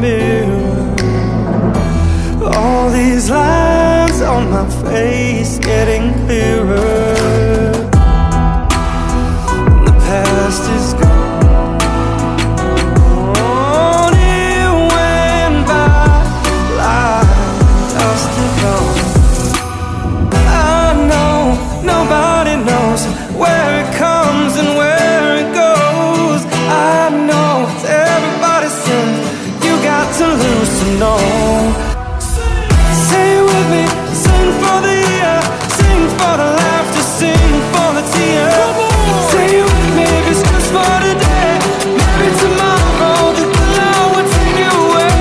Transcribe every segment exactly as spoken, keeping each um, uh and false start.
mirror. All these lines on my face getting clearer. The past is gone. It went by like dust and gone. I know nobody knows where it comes and where it goes. I know it's everybody's sin. You got to lose to know. Say it with me, sing for the year, sing for the laughter, sing for the tears. Say it with me if it's just for today. Maybe tomorrow the good Lord will take you away.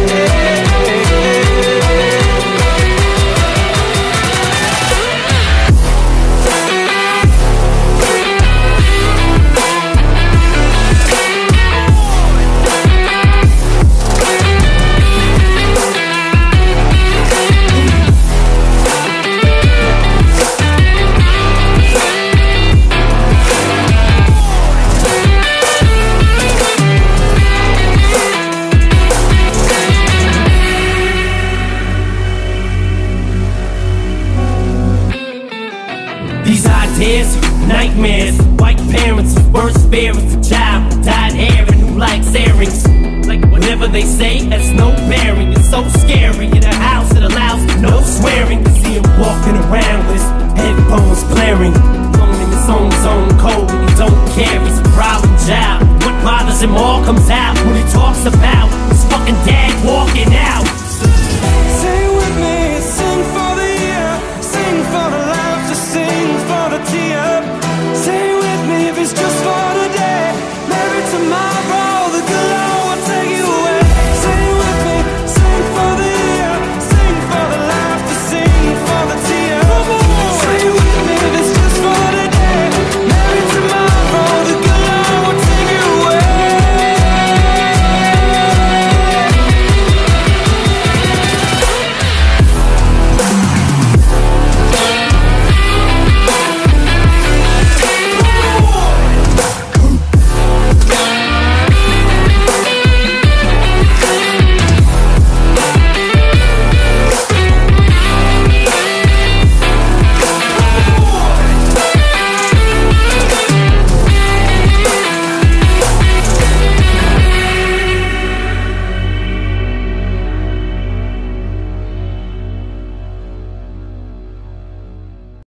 These ideas, nightmares, white parents, worst parents, a child, dyed hair, and who likes earrings. Like whatever they say, that's no bearing. It's so scary in a house that allows no swearing. To see him walking around with his headphones blaring, alone in his own zone, cold, and he don't care. He's a problem child. What bothers him all comes out when he talks about his fucking dad walking out.